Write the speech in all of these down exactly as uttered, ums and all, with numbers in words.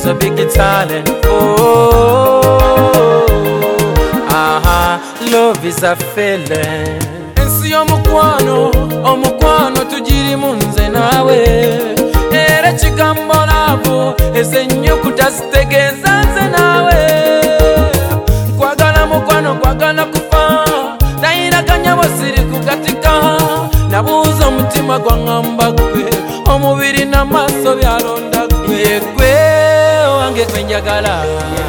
has a big talent. Oh, aha, love is a feeling. Ensi omukwano, omukwano tujiri munze nawe. Era chigambo lavo, eze nyukuta zitegeza nze nawe. Kwagala mukwano, kwagala kufa. Naira kanyabo siri kukatika. Nabuza omutima gwangamba gwe. Omubiri n'amaso byalonda gwe. Yegwe wange gwe njagala.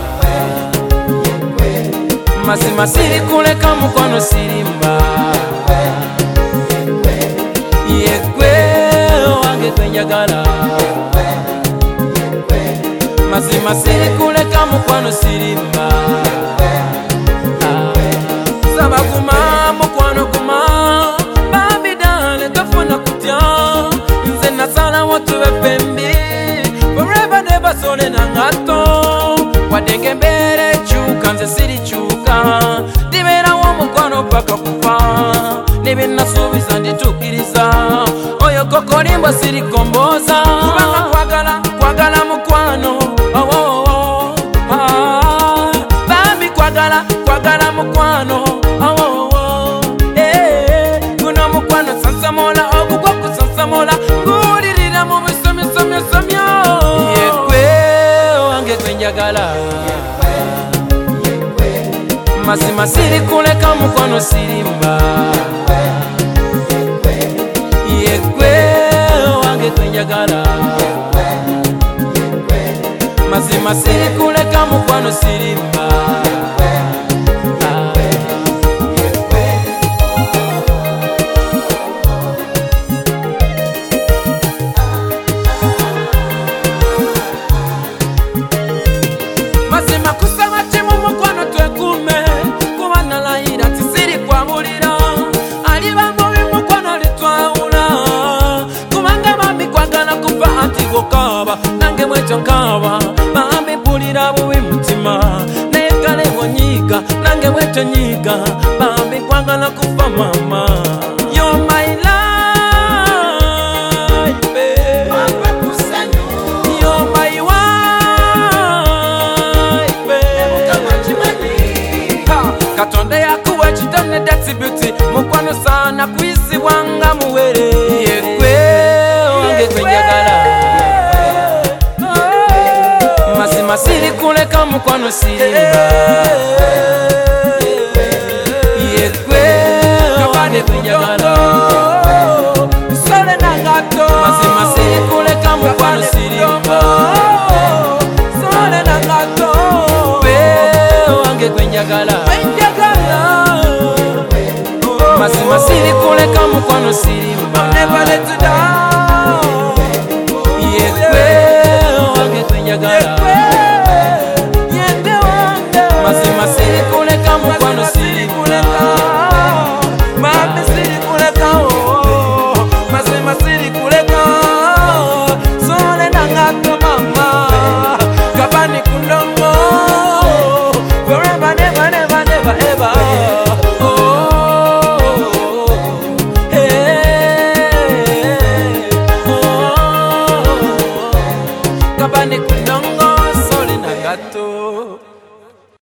Mazima siri kuleka mukwano sirimba. Yegwe wange gwe njagala. Mazima siri kuleka mukwano sirimba. Saba kuma mukwano kuma. Baby dale tofuna kutya. Nze nasala watu wepembi. Forever never sole na ngato. Wadenge mbere chuka nze siri chuka. Dibera wa mukwano paka kufa. Nibi nasubiza nditukiriza. Oyo kokolimba siri komboza. Kubanga kwagala, kwagala mukwano. Oh oh oh. Ah. Baby kwagala, kwagala mukwano. Oh oh oh. Eh. Kuna mukwano sansamola. Ogugwa kusansamola. Guririra mu misomi somi somi. Yekwe wange gwe njagala. Mazima siri kuleka mukwano sirimba. Yegwe wange gwe njagala. Mazima siri kuleka mukwano sirimba. Mazima kusaba timu mukwano twekume. Kubana laira tisiri kwa mulira. Aliba mubi mukwano litwaula. Kubanga mami kwagala kufa anti gokaba. Nange mwecho nkaba. Mami pulira bubi mutima. Nekale wonyiga. Nange mwecho nyiga. Mami kwagala kufa mama. You're my life, babe. You're my wife, babe. Katonda yakuwa chitone that's beauty. Mukwano sana kwisi wanga muwere. Yekwe wange gwe njagala. Mazima siri kuleka mukwano sirimba. Yekwe wange gwe njagala. Mazima siri kuleka mukwano sirimba. Yekwe wange gwe njagala. Mazima siri kuleka mukwano sirimba. Yekwe wange gwe njagala. Mazima siri kuleka mukwano sirimba. Mami siri kuleka oh. Mazima siri kuleka. Sole nangato mama. Kabani kundongo. Forever never never never ever.